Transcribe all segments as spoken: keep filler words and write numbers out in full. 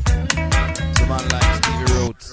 Some man like Stevie Rhodes.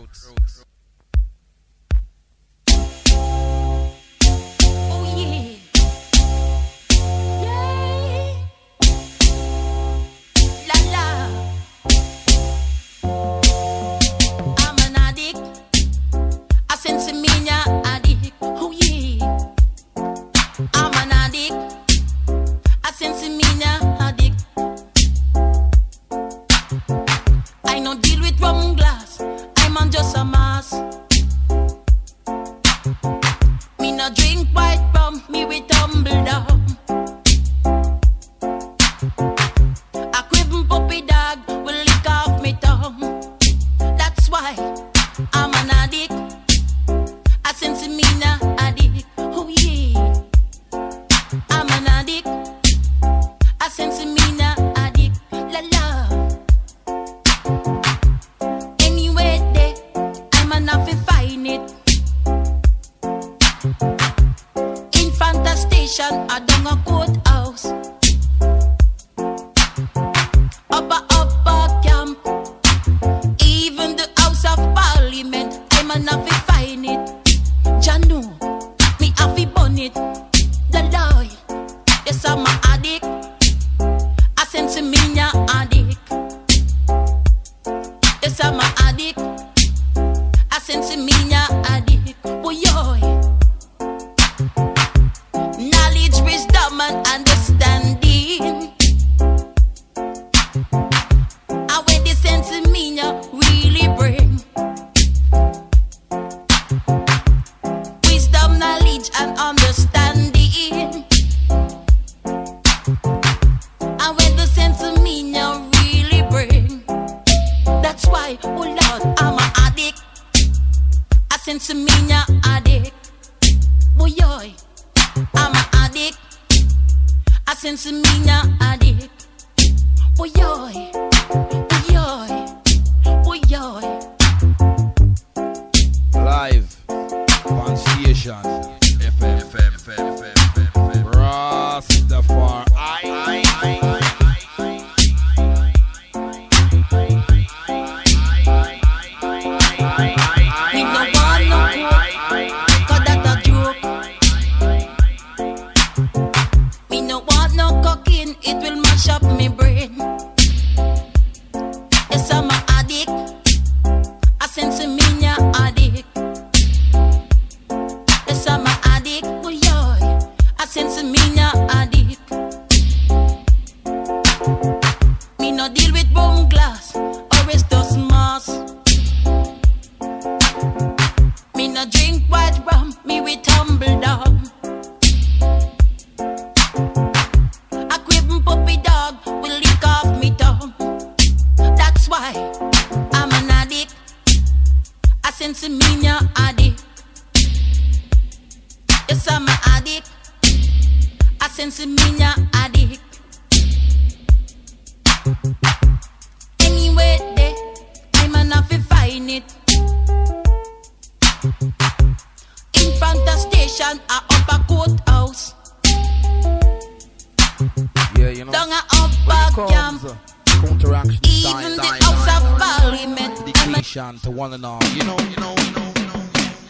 To one and all, you know, you know, you know, you know,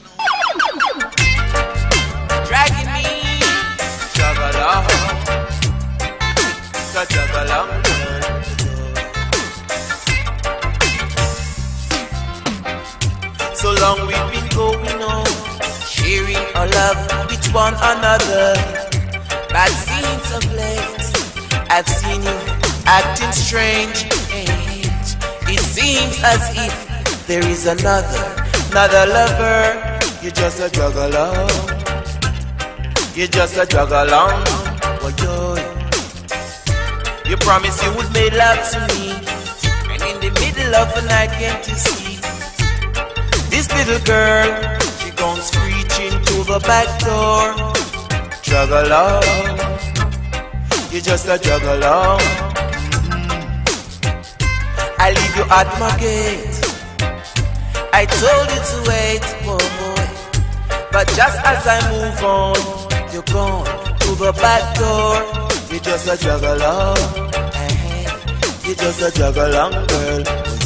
you know. Dragging me, juggle on, juggle on. So long we've been going on, sharing our love with one another. Bad scenes of late, I've seen you acting strange. It seems as if there is another, another lover. You're just a juggler. You're just a juggler. Oh, joy. You promised you would make love to me, and in the middle of the night, can't you see? This little girl, she gone screeching to the back door. Juggler. You're just a juggler. Mm-hmm. I leave you at my gate. I told you to wait, oh boy, but just as I move on, you're gone to the back door. You're just a juggler, hey, you're just a juggler, girl.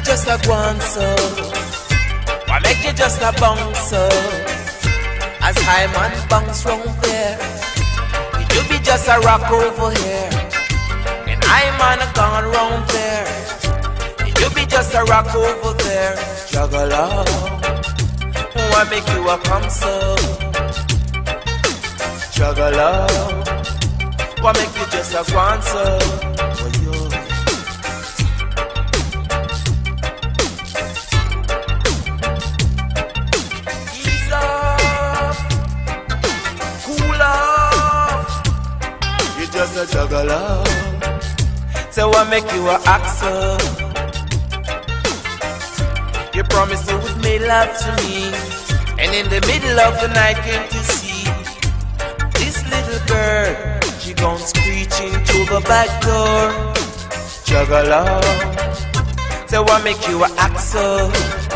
just a guanso? Why make you just a bouncer? As high man bounce round there, you be just a rock over here. And I man gone round there, you be just a rock over there. Juggalo, why make you a bouncer? Juggalo, why make you just a guanso? Just a juggler. So I make you a axle. You promised you would make love to me, and in the middle of the night came to see this little girl. She gone screeching through the back door. Juggler. So I make you a axle.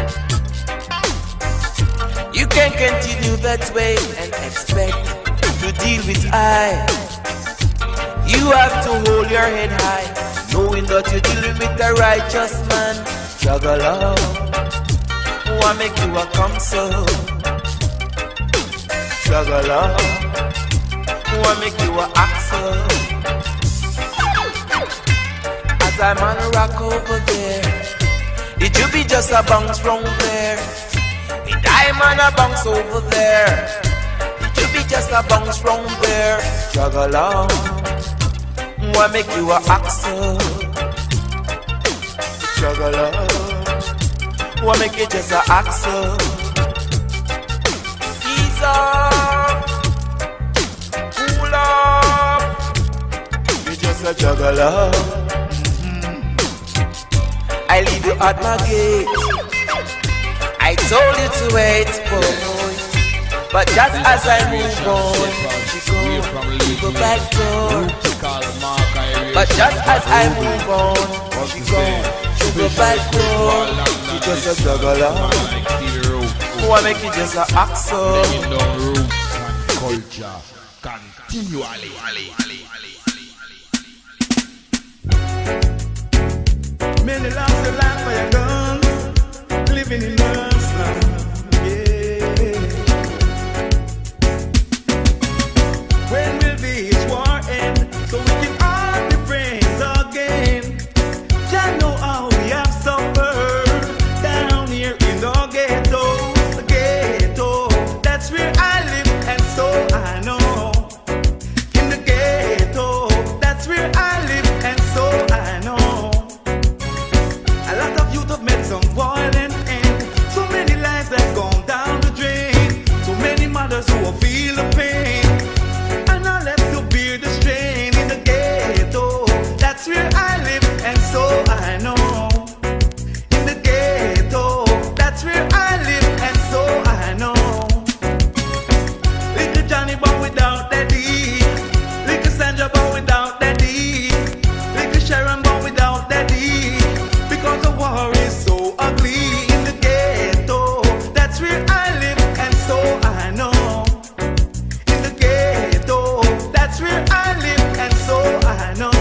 You can't continue that way and expect to deal with I. You have to hold your head high, knowing that you're dealing with the righteous man. Juggalo, who I make you a counsel? Juggalo, who I make you a axle? As I'm on a rock over there, it you be just a bounce from there. And I'm on a bounce over there, it you be just a bounce from there. Juggalo, why make you a axle? Juggler, why make you just a axle? Ease up, cool up. You're just a juggler. Mm-hmm. I leave you at my gate. I told you to wait for me, but just as I move on, she goes to the back door. But just as I move on, she goes to the back door. She just a juggler. Who I make you just a axle? Culture continually. Many lost their life for your guns, living in the slum. Yeah. When will this war end? So we can all be friends again. Jah know how we have suffered down here in the ghetto, the ghetto. That's where I live, and so I know. In the ghetto, that's where I live, and so I know. A lot of youth have met some violent end. So many lives have gone down the drain. So many mothers who will feel the pain. And are left to bear the strain in the ghetto. That's where I live, and so I know. In the ghetto, that's where I live, and so I know. Little Johnny born without daddy. Little Sandra born without daddy. Little Sharon born without daddy. Because the war is so ugly in the ghetto. That's where I live, and so I know. In the ghetto, that's where I live, and so I know.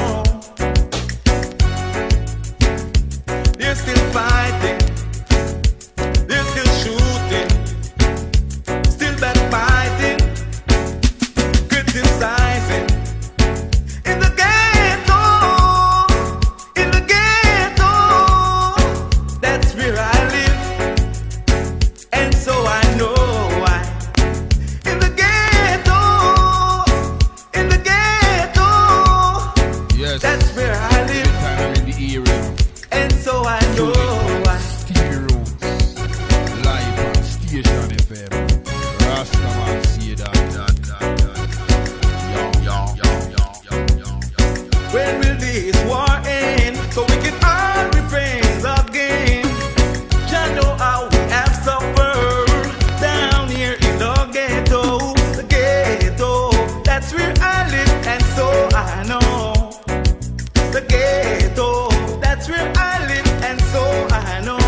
They're still fighting, they're still shooting, still backbiting, criticizing. In the ghetto, in the ghetto, that's where I live, and so I know why. In the ghetto, in the ghetto, Yes, that's where I live, time in the area. and so I know why. Steel Roots, live on Station F M. Rastaman see that, that, that, that. Yo, yo, yo, yo, yo, yo. When will this war end? So we can all be friends again. Jah know how we have suffered down here in the ghetto, the ghetto. That's where I live, and so I know. The ghetto, that's where I live, and so I know.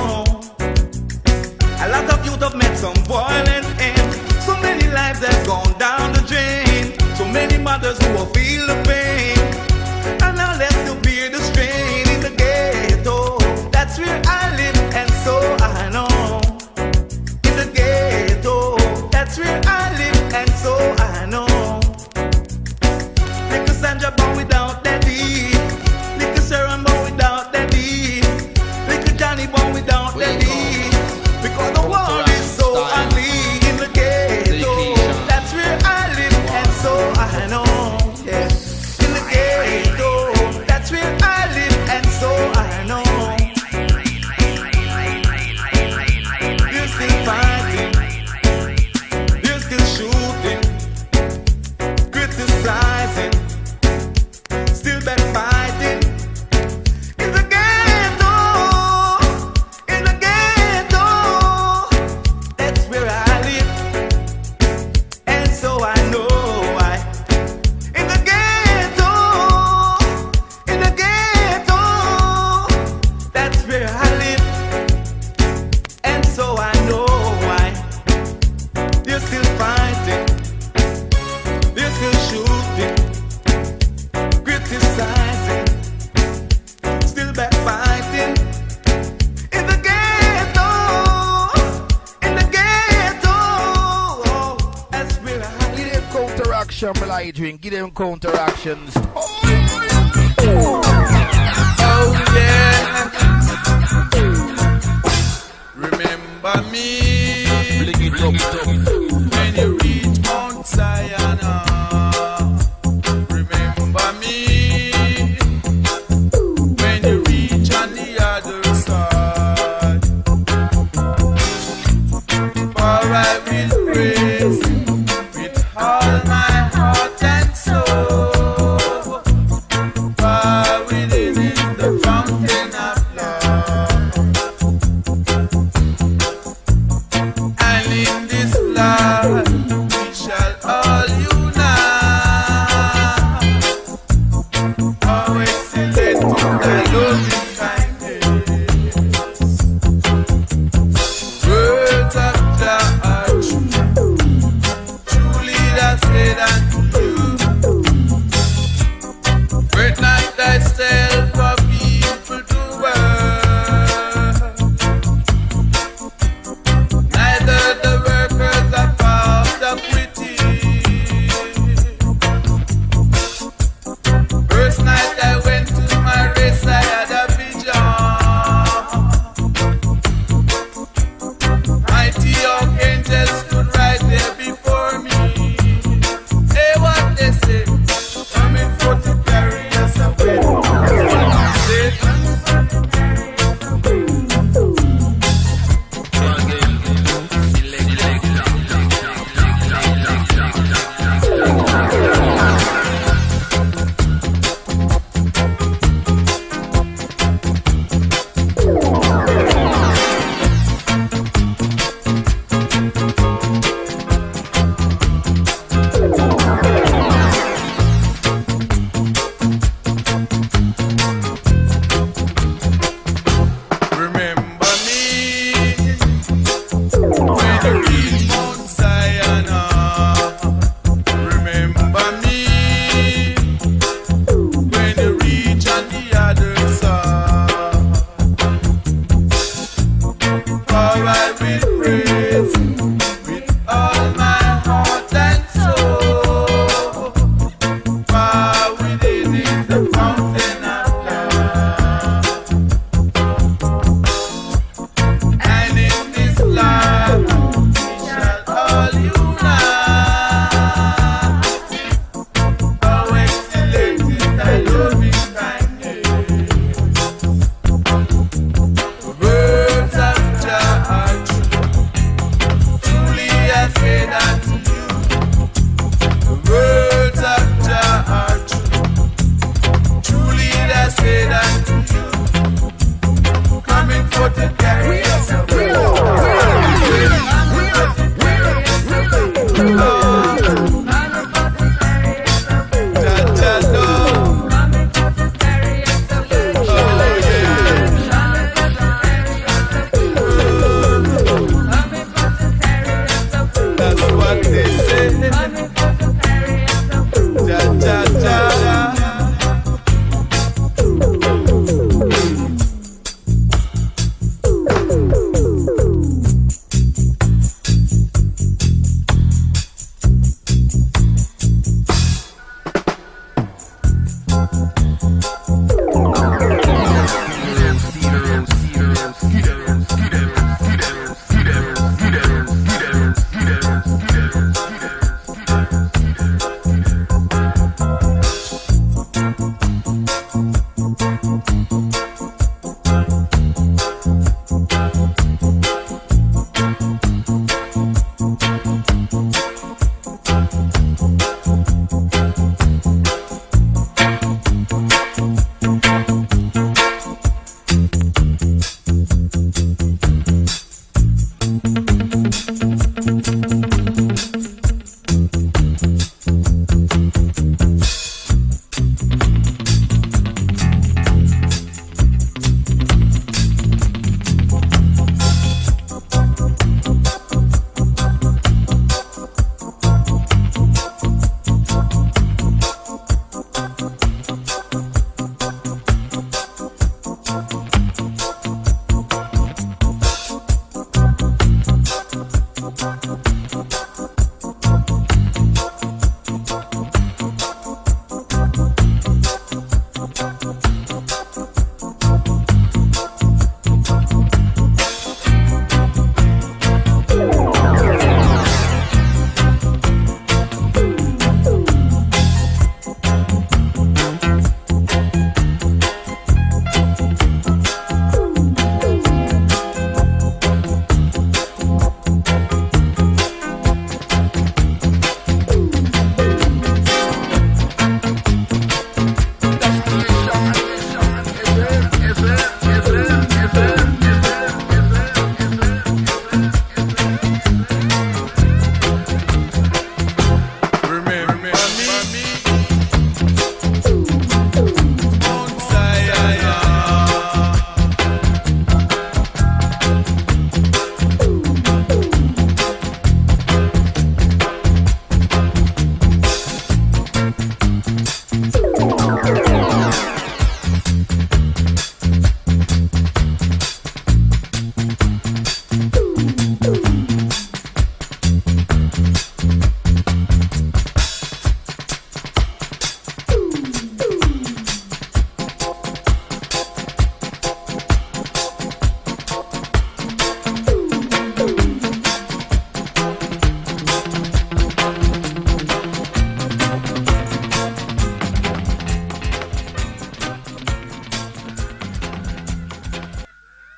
A lot of youth have met some violent end. So many lives have gone down the drain. So many mothers who will feel the pain. And now left to bear the strain in the ghetto. That's where I live, Shamble I drink, give them counteractions. Oh, yeah. Remember me. Fling it up, it up. When you reach Mount Zion. Remember me. When you reach on the other side. For I will praise with all my heart and soul. For within is the fountain of love. And in this blood we shall all unite. How excellent is thy loving kindness. Words of Jah are true. Truly thou said unto you, fret not thyself for people to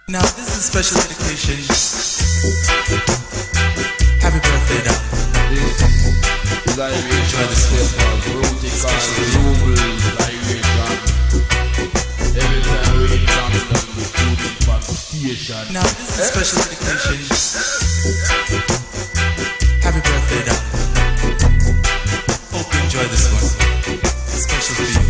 Now this is a special dedication. Happy birthday, now. This is Iration Step of Vertical Global Iration. Every time we come to the Cuban Park Station. Now this is a special dedication. Happy birthday, now. Hope you enjoy this one. It's special for you.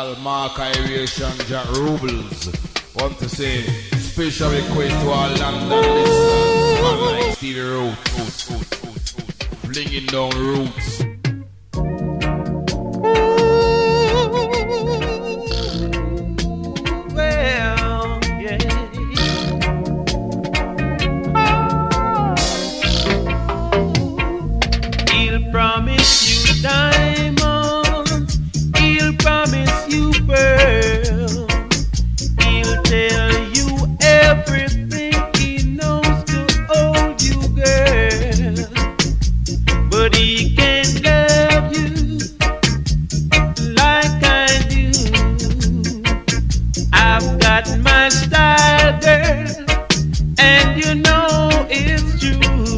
Al Mark Aeration Jack Rubles. Want to say special request to our London listeners. Man like Stevie Roots, roots, roots, roots, roots. Flinging down roots. Well, yeah. He'll promise you diamonds. He'll promise you pearls. He'll tell you everything he knows to hold you, girl. But he can't love you like I do. I've got my style, girl, and you know it's true.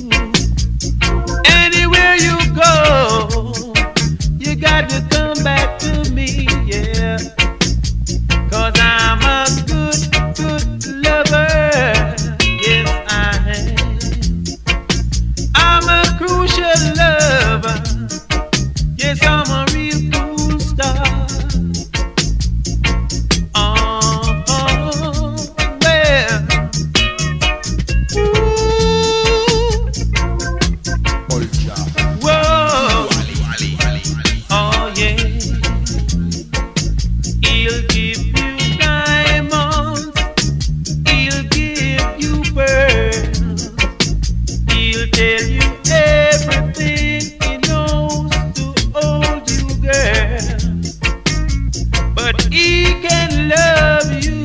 Anywhere you go, you got to come back to me, yeah. Cause I'm a good, good lover, yes I am. I'm a crucial lover, yes I'm a real cool star. Oh, oh well, ooh, whoa, oh yeah. He'll give you diamonds, he'll give you pearls, he'll tell you everything he knows to hold you, girl. But he can love you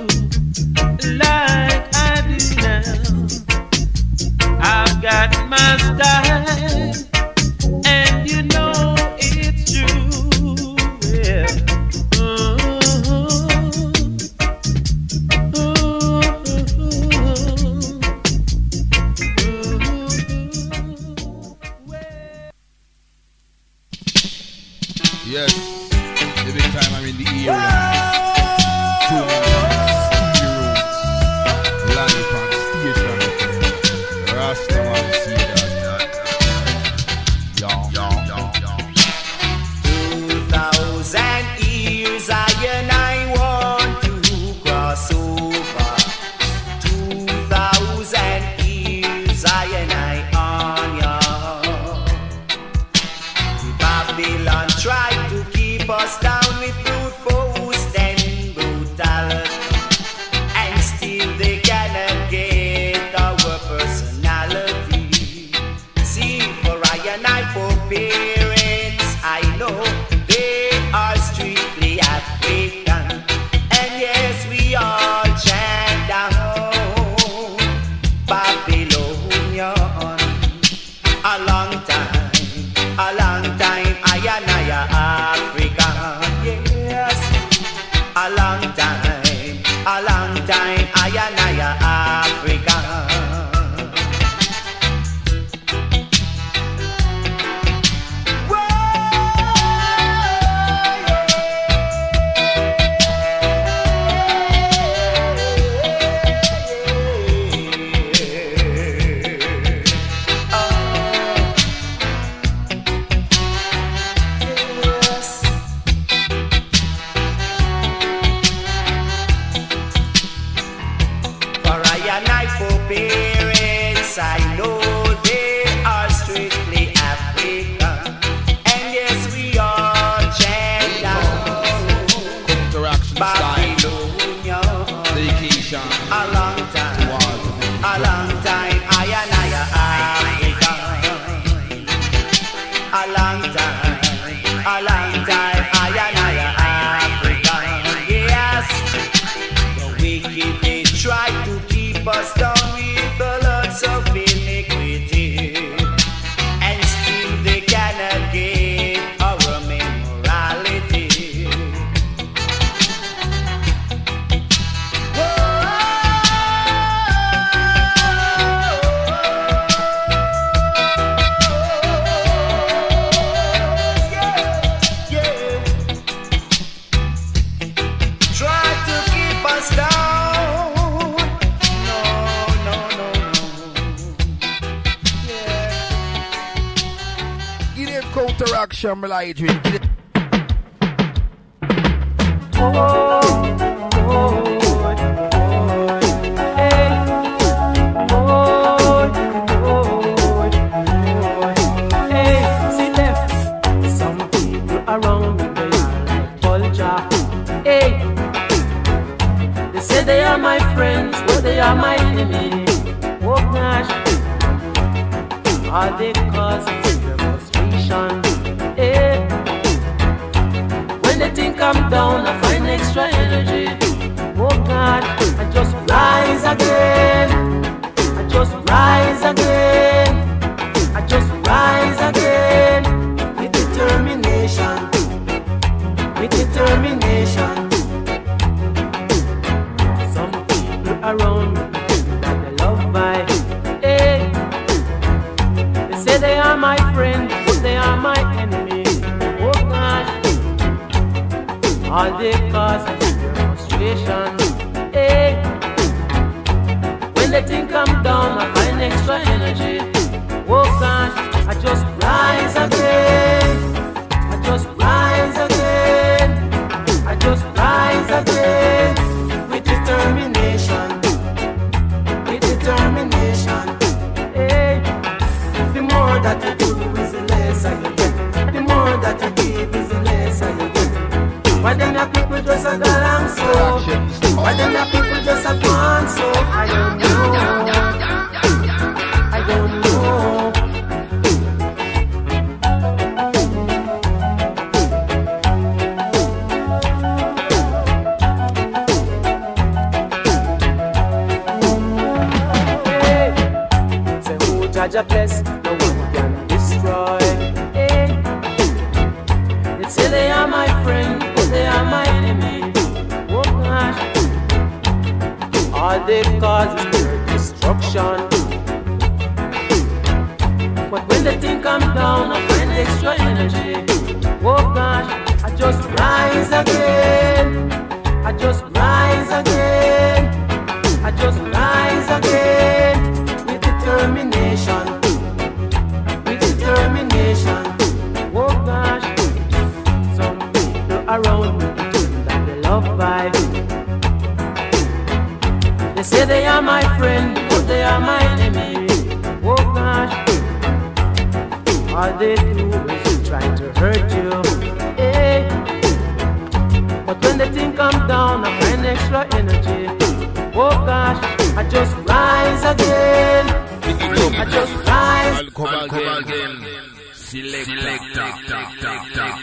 like I do now. I've got my style, and you know it's true, yeah. Yes, every time I'm in the area, tuning in Stevie Roots, live on station, Rastaman see that. Young, young, young, young. Two thousand years I and I want to cross over. Two thousand years I and I on ya. Babylon tried to keep us down with brute force and brutality, and still they cannot get our personality. See, for I and I, for parents, I know they are strictly African, and yes, we all chant down Babylonian. A long time, a long time, I and I are African, yes. A long time, a long time, I and I are African. Parents, I know they are strictly African, and yes, we all chant down Interaction Babylonian. Dedication. A long time, a long time, I and I are African. A long time, a long time, I and I are African. Yes, the wicked they try to keep us down with the lots of iniquity, and still they cannot get our morality. Yeah, yeah. Try to keep us down. No, no, no, no. Yeah. Give them counteraction, Elijah. Give them- All they cause is their frustration. Eh. When they think I'm down, I find extra energy. Oh God, I just rise again. I just rise again. I just rise again. With determination. With determination. Some people around me that they love vibe. They are my friends, but they are my enemies. Oh gosh, all they cause is their frustration. Hey. When they think I'm down, I find extra energy. Oh gosh, I just rise again. I just rise again. I just rise again. With determination. With determination. The more that you do is the less you get. The more that you give is the less you get. Why them your people just a galang so? Why them your people just a gone so? I don't know. I don't know. Hey, say who judge a bless? They are my friend, but they are my enemy. Oh gosh, all they cause is their destruction. But when they think I'm down, I find extra energy. Oh gosh, I just rise again. I just rise again. I just rise again. With determination. With determination. Oh gosh. Around me that they love vibe. They say they are my friend, but they are my enemy. Oh gosh, all they do is try to hurt you. Hey. But when they think I'm down, I find extra energy. Oh gosh, I just rise again. I just rise. I'll come again. Select, select, select, select, select,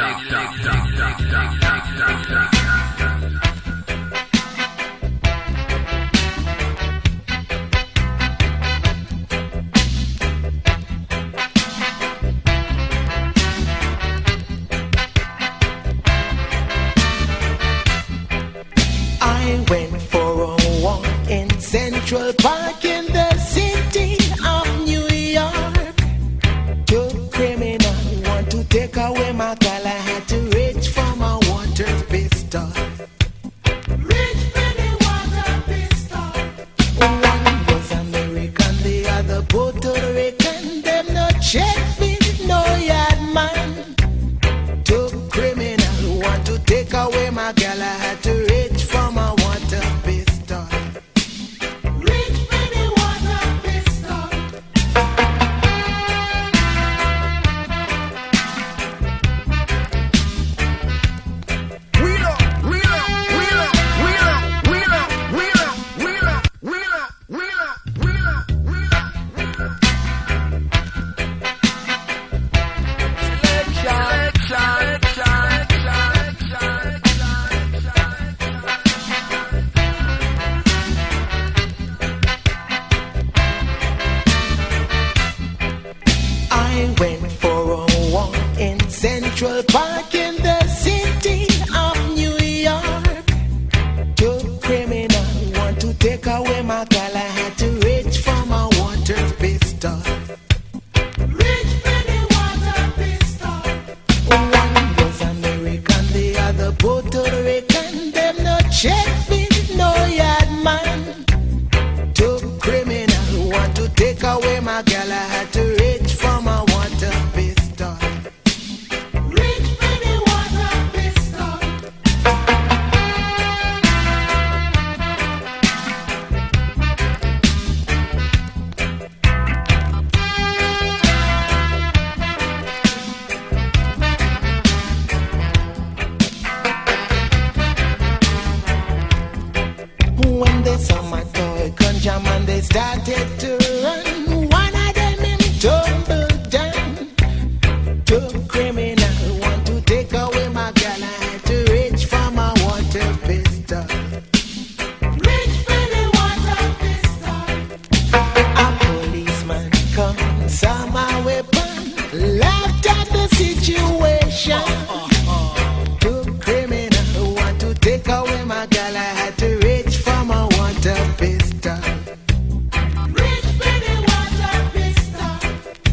I went for a walk in Central Park in the city of New York. Two criminal want to take away my girl. I had to reach for my water pistol. Reach for the water pistol. One was American, the other Puerto Rican. Them no check me, no yard man. Two criminal want to take away my girl. I had to reach for my water pistol. Reach for some a toy conjure man, they started to run. One of them him tumbled down. Two criminal want to take away my girl. I had to reach for my water pistol. Reach for the water pistol. A policeman come, saw my weapon, laughed at the situation. Two criminal want to take away my girl. I had to reach for my water pistol. Reach for the water pistol.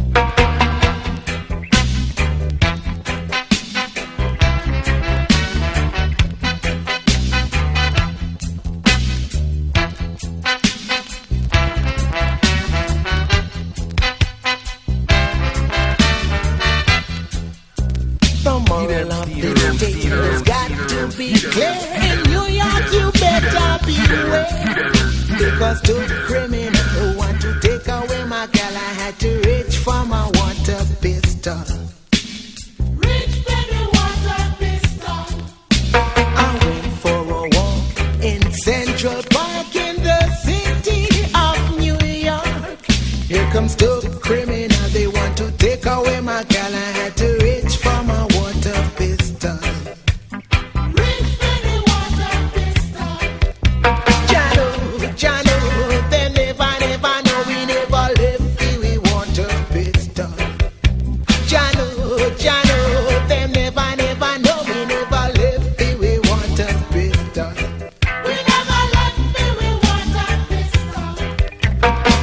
The moral of the tale has got to be clear. In New York, you better beware. Because two criminals want to take away my girl. I had to reach for my water pistol. Reach for the water pistol. I went for a walk in Central Park in the city of New York. Here comes two criminals, they want to take away my girl. I had to reach for my water pistol. Reach for the water pistol. Jano, Jano, they never, never know we never left the we water pistol. Jano, Jano, they never, never know we never left the we water pistol. We never left the we water pistol.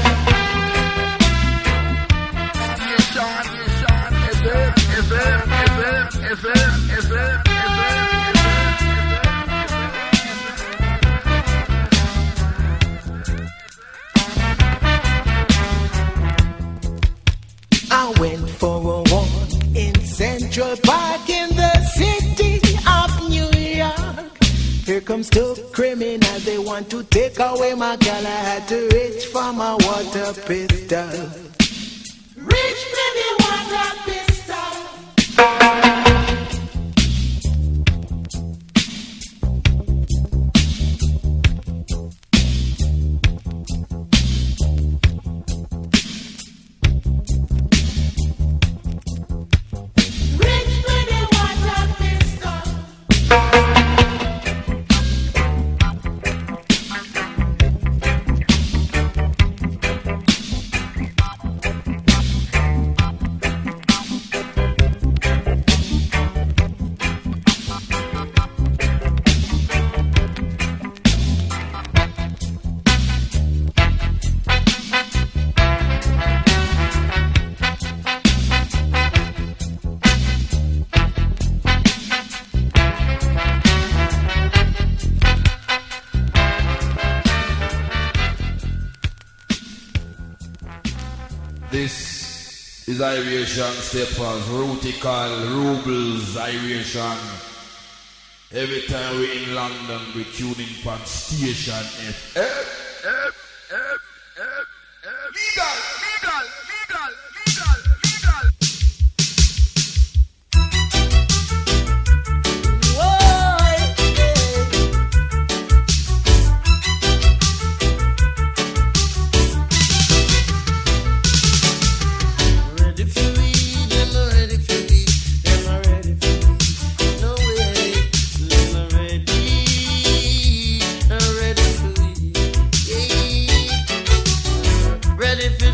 I went for a walk in Central Park in the city of New York. Here comes two criminals, they want to take away my girl. I had to reach for my water pistol. Reach for the water pistol. Reach for the water pistol. This is Iration Steppers, Rutical, Rubles, Iration. Every time we're in London, we tune in from Station F M. F, F, F, F, F. Legal, legal, legal, legal, legal. Ready for read, am I ready for read? Am I ready for read? No way, am I ready? I'm ready for read. Yeah. Ready for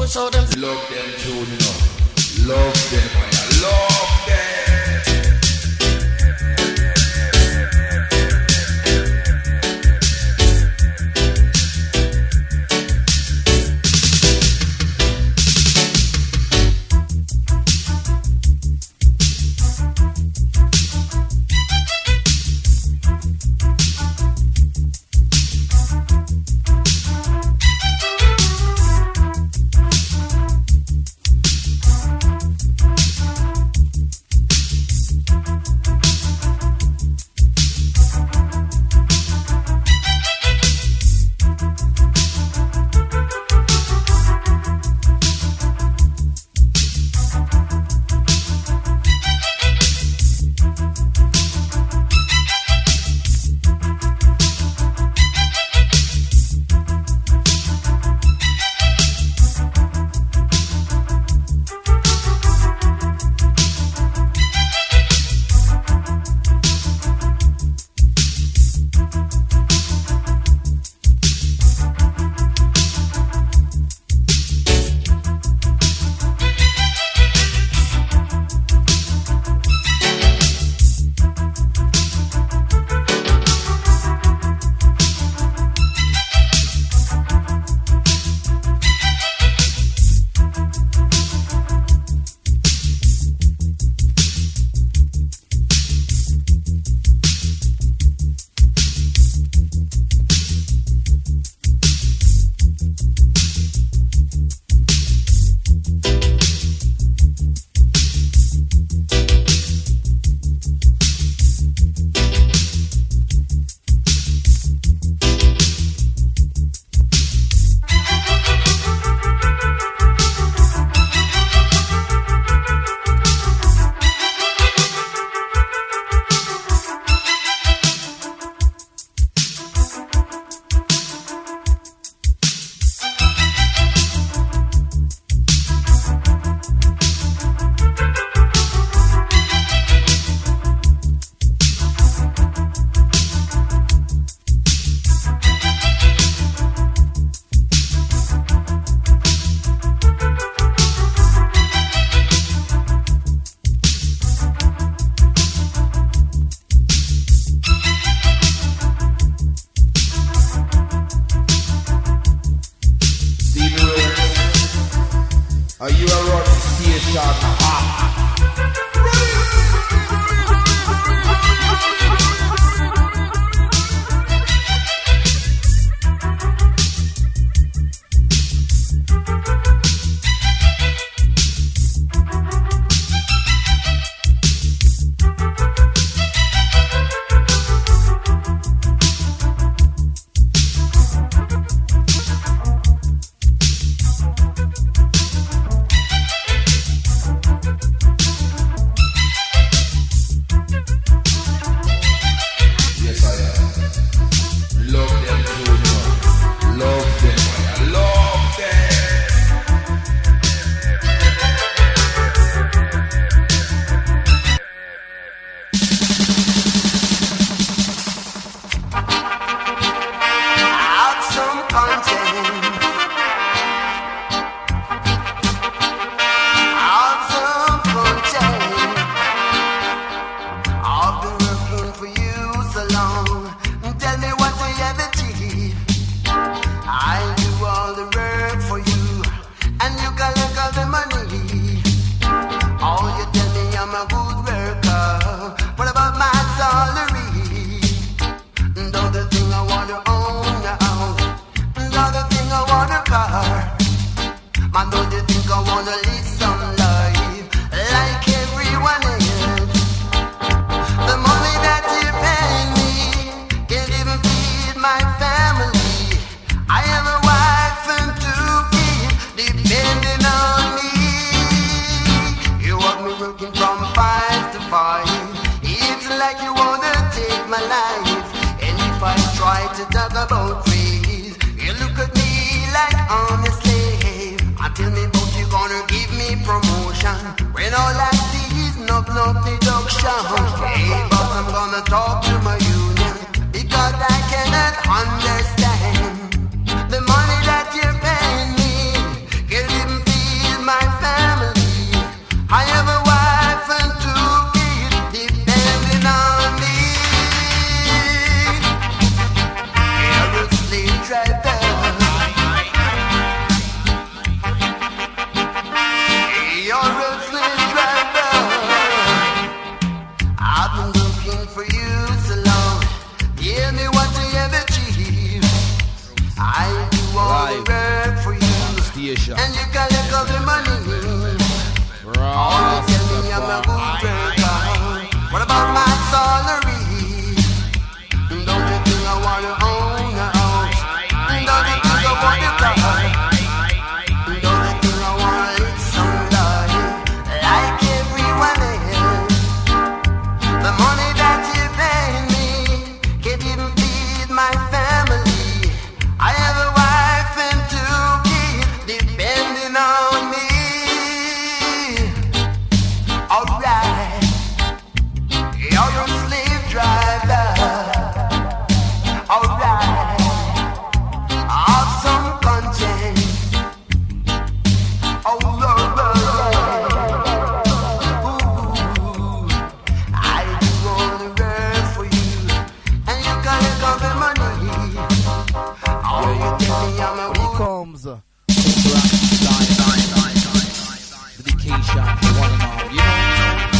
push out them. Love them too, you know. Love them, I love them. Are you around the station? Ah. Understand the money that you're paying me, you'll even Station. And you can look up the money. All you tell me I'm a good worker. What about my salary? Don't you think I want to own a house? Don't you think I want to car? Don't you think I want to live somebody like everyone else? The money that you pay me can't even feed my family. I have a wife and two kids depending on me. Alright, you're a slave driver. Alright, awesome conscience. Oh Lord, ooh, I do all the work for you, and you gotta come the money. Oh, you tell me I'm a Here comes uh, dedication to one and all, you know.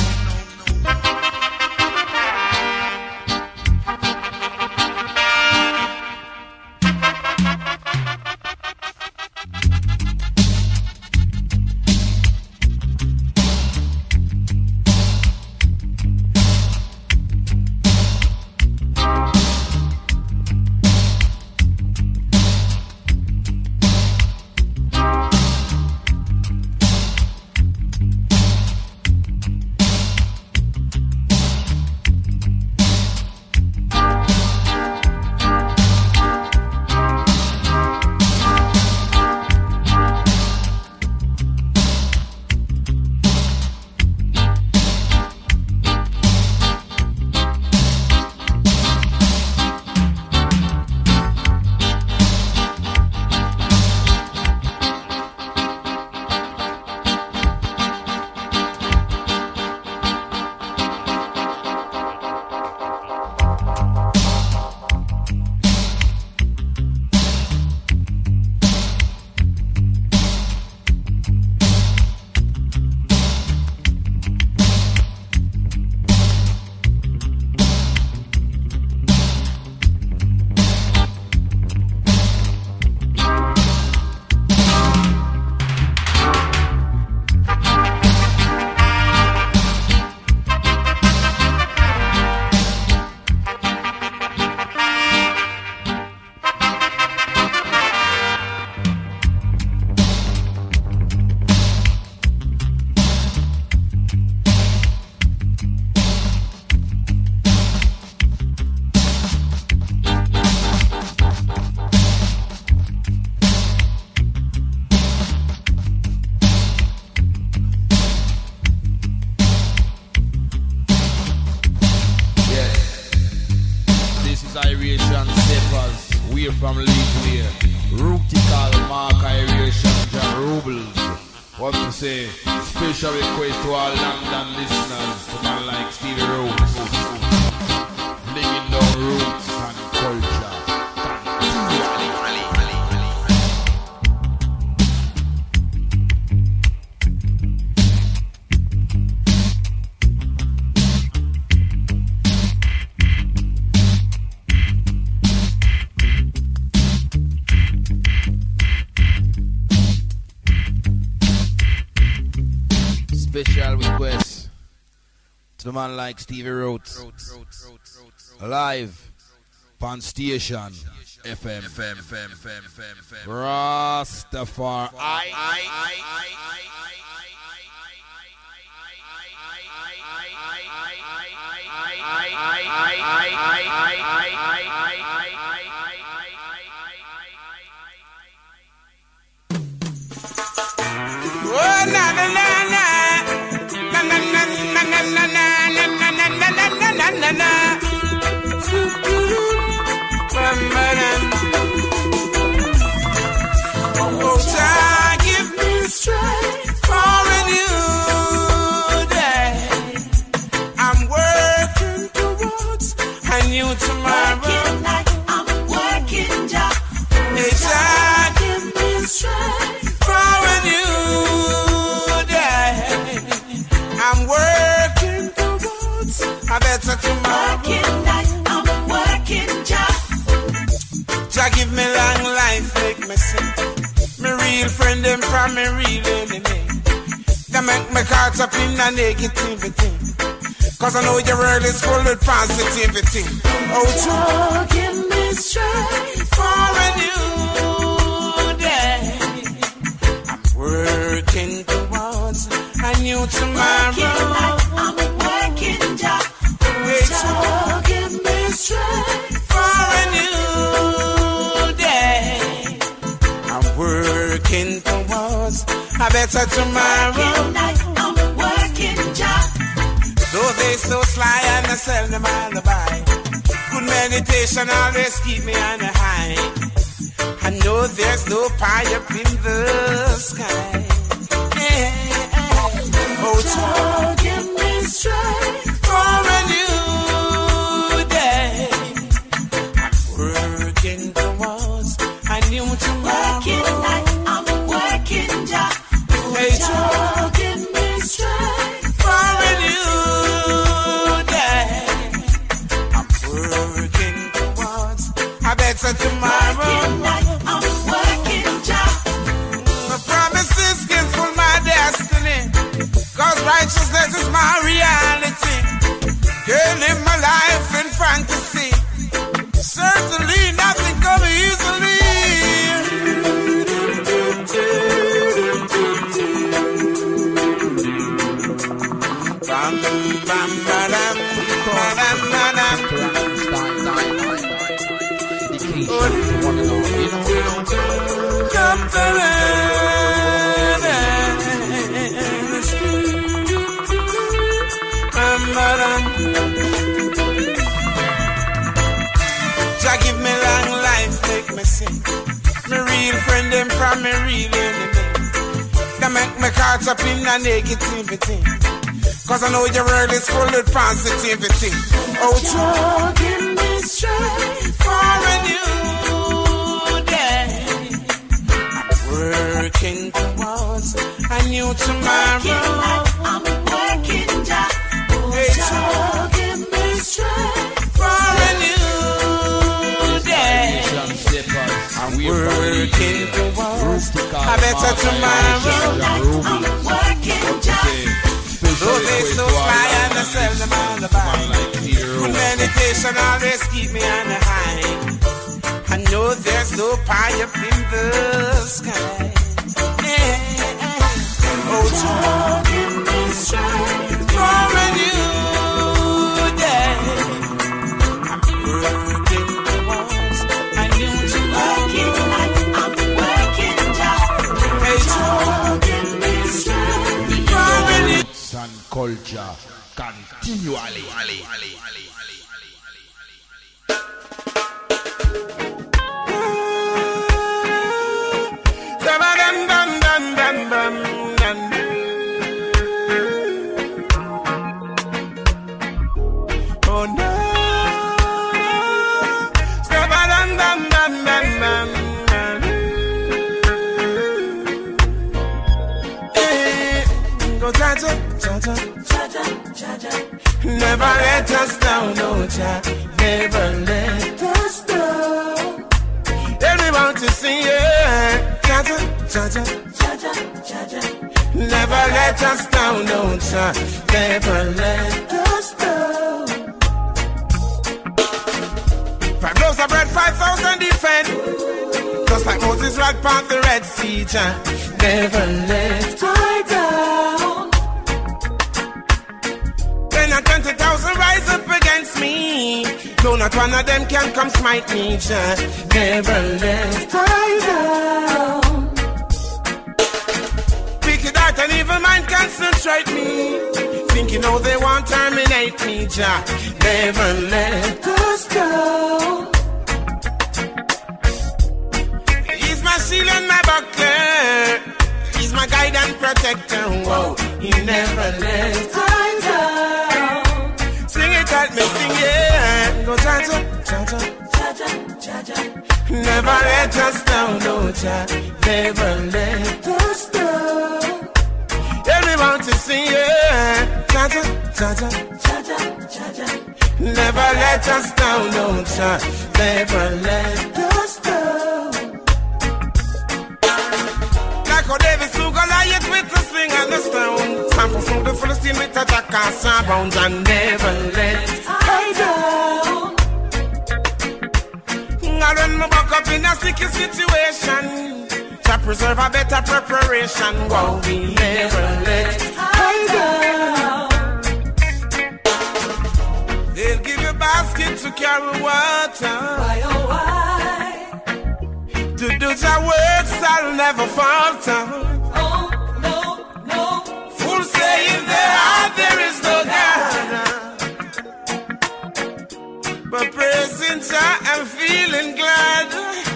Special request to all London listeners, to man like Stevie Rhodes, flinging down roots and culture. Special request to the man like Stevie Rhodes, live on Station F M, Rastafari. Oh, na na na na. Na na na na na na na na na na na na na na. Oh, Jah, give me strength for a new day. I'm working towards a new tomorrow. Working like I'm working, Jah. Hey, Jah, give me strength for a new day. I'm working towards a better tomorrow. Working like I'm working, Jah. Jah give me long life, make me sing. Me real friend them from me real enemy. They make me caught up in a negativity. Cause I know your world is full of positivity. Oh, Oh, give me strength for a new day. I'm working towards a new tomorrow. I'm working job. Wait, Oh, give me strength for a new day. I'm working towards a better tomorrow. I'm working job. Though they so sly and I sell them alibi. Good meditation always keep me on the high. I know there's no pie up in the sky. Yeah. Oh, Oh, give me strength for a new day. I'm working towards a new working tomorrow. night. I'm working job. Hey, Oh, give me strength for a new day. I'm working towards a better tomorrow. working night. I'm working job. My promises can full my destiny. Cause righteousness is my reality. Can't live my life in fantasy. Certainly nothing comes easily. Bam, bam, ba-dam, ba-dam, ba-dam. Come to Jah give me long life, make me sing. Me real friend them from me real enemy. They make me caught up in a negativity. Cause I know your world is full of positivity. Oh, Oh, give me strength for a new day. I'm working towards a new working tomorrow. night. I'm working job. Hey, Oh, give me strength for a new day. And we Working towards a better tomorrow. I'm working job. Though they so fly and I sell them on the buy. Good meditation always keep me on the high. I know there's no pie up in the sky. Yeah. Oh, Oh, give me strength for a new day. I'm working towards a new working tomorrow. night. I'm working job. Hey, Oh, give me strength for a new and culture continually. Oh no. Go Jaja, Jaja, Jaja, Jaja. never let us down, no Jah, never let us down. Everyone to sing, yeah, Jaja, Jaja, Jaja, Jaja. never let us down, no Jah, never let us down. Five loaves of bread, five thousand defend. Just like Moses right past the Red Sea, Jah, never let I down. Ten and twenty thousand rise up against me. No, not one of them can come smite me, Jah, never let I down. Wicked heart and evil mind concentrate me. Thinking how they want terminate me, Jah, never let us down. He's my shield and my buckler. He's my guide and protector. Whoa, he never let I down. Sing it at me, sing it. Go Jaja, Jaja, Jaja, Jaja. never let us down, no Jah, never let us down. Everyone to sing it. Jaja, Jaja, Jaja, Jaja. never let us down, no Jah, never let us down. full of steam with a jackass and bounds and never let her down. And when me back up in a sticky situation, to preserve a better preparation, wow, we never let her down. They'll give you a basket to carry water. Why, oh, why? To do your works, I'll never falter. Oh, no, no. Full saying there are, there is no God. But praising Jah, I'm feeling glad.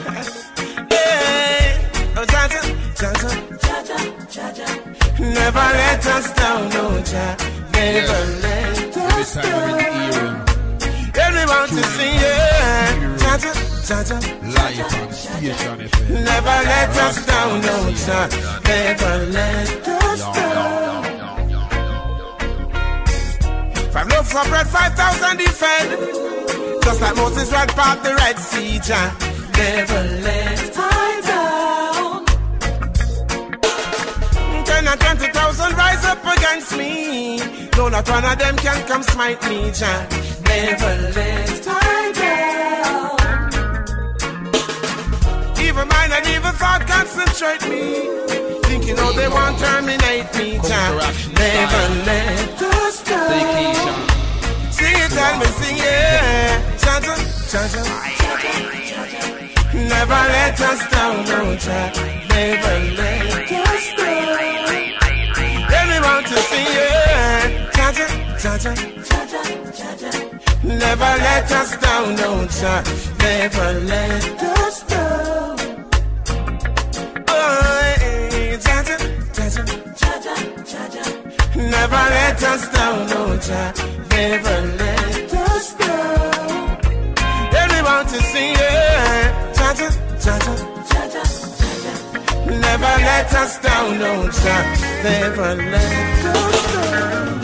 Yeah. Oh, Jah, Jah, Jah, Jah, Jah, Jah. Never let us down, no Jah. Never let us down. Everyone to sing, yeah. Jah, Jah, Jah, Jah. Never let us down, no Jah. Never let us down. Five loaves of bread, five thousand defend. Just like Moses right past the Red Sea, Jah. Never let us down. Ten and twenty thousand rise up against me. No, not one of them can come smite me, Jah. Never let I down. Even mind and even thought concentrate me. Thinking how they want to terminate me, Jah. Never let us down. Sing it and me sing it. Jah, Jah, Jah. Never let us down, no Jah. Never let us down. Everyone to sing it. Jah, Jah, Jah, Jah. Never let us down, no Jah. Never let us down. Oh, hey, Jah, Jah, Jah, Jah. Never let us down, no Jah. Never let us down. Everyone to sing it. Jah, Jah, Jah. Never let us down, no Jah. Never let us down.